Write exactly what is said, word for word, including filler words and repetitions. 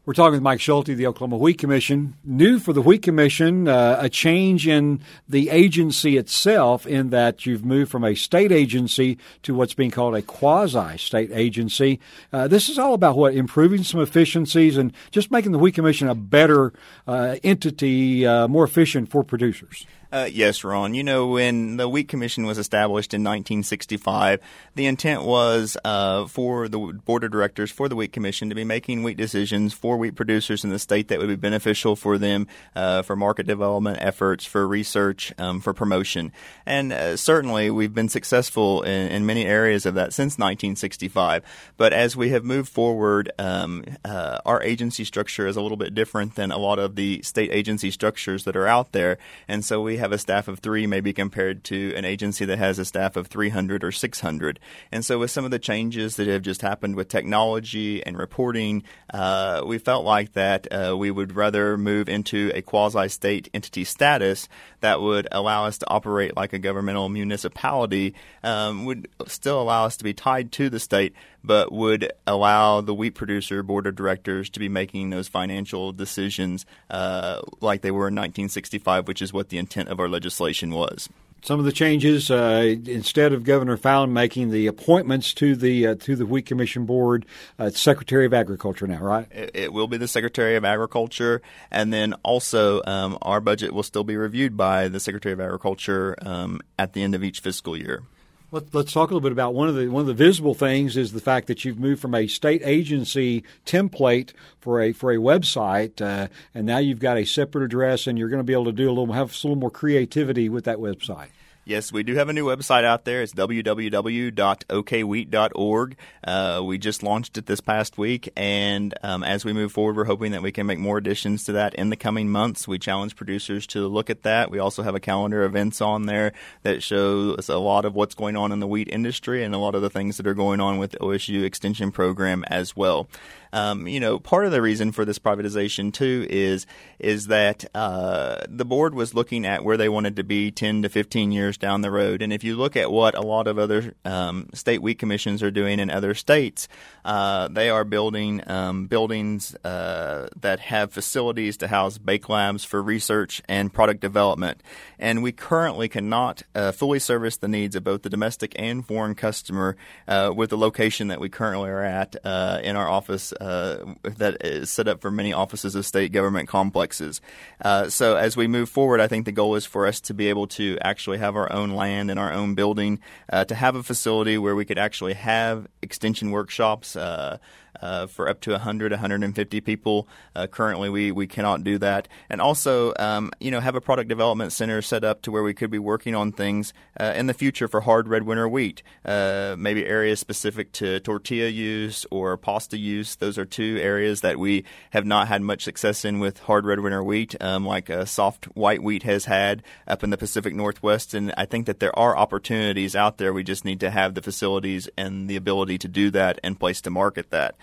We're talking with Mike Schulte, the Oklahoma Wheat Commission. New for the Wheat Commission, uh, a change in the agency itself in that you've moved from a state agency to what's being called a quasi-state agency. Uh, this is all about what? Improving some efficiencies and just making the Wheat Commission a better uh, entity, uh, more efficient for producers. Uh, yes, Ron. You know, when the Wheat Commission was established in nineteen sixty-five, the intent was uh, for the board of directors for the Wheat Commission to be making wheat decisions for wheat producers in the state that would be beneficial for them, uh, for market development efforts, for research, um, for promotion. And uh, certainly we've been successful in, in many areas of that since nineteen sixty-five. But as we have moved forward, um, uh, our agency structure is a little bit different than a lot of the state agency structures that are out there. And so we have a staff of three maybe compared to an agency that has a staff of three hundred or six hundred. And so with some of the changes that have just happened with technology and reporting, uh, we felt like that uh, we would rather move into a quasi-state entity status that would allow us to operate like a governmental municipality, um, would still allow us to be tied to the state, but would allow the wheat producer board of directors to be making those financial decisions uh, like they were in nineteen sixty-five, which is what the intent of our legislation was. Some of the changes, uh, instead of Governor Fallin making the appointments to the uh, to the Wheat Commission board, uh, it's Secretary of Agriculture now, right? It, it will be the Secretary of Agriculture, and then also um, our budget will still be reviewed by the Secretary of Agriculture um, at the end of each fiscal year. Let's talk a little bit about one of the one of the visible things is the fact that you've moved from a state agency template for a for a website, uh, and now you've got a separate address, and you're going to be able to do a little have a little more creativity with that website. Yes, we do have a new website out there. It's w w w dot o k wheat dot org. Uh, we just launched it this past week, and um, as we move forward, we're hoping that we can make more additions to that in the coming months. We challenge producers to look at that. We also have a calendar of events on there that shows a lot of what's going on in the wheat industry and a lot of the things that are going on with the O S U Extension Program as well. Um, you know, part of the reason for this privatization, too, is is that uh, the board was looking at where they wanted to be ten to fifteen years down the road. And if you look at what a lot of other um, state wheat commissions are doing in other states, uh, they are building um, buildings uh, that have facilities to house bake labs for research and product development. And we currently cannot uh, fully service the needs of both the domestic and foreign customer uh, with the location that we currently are at uh, in our office Uh, that is set up for many offices of state government complexes. Uh, so as we move forward, I think the goal is for us to be able to actually have our own land and our own building, uh, to have a facility where we could actually have extension workshops uh, uh, for up to one hundred, one hundred fifty people. Uh, currently, we, we cannot do that. And also, um, you know, have a product development center set up to where we could be working on things uh, in the future for hard red winter wheat, uh, maybe areas specific to tortilla use or pasta use. Those are two areas that we have not had much success in with hard red winter wheat, um, like uh, soft white wheat has had up in the Pacific Northwest. And I think that there are opportunities out there. We just need to have the facilities and the ability to do that and place to market that.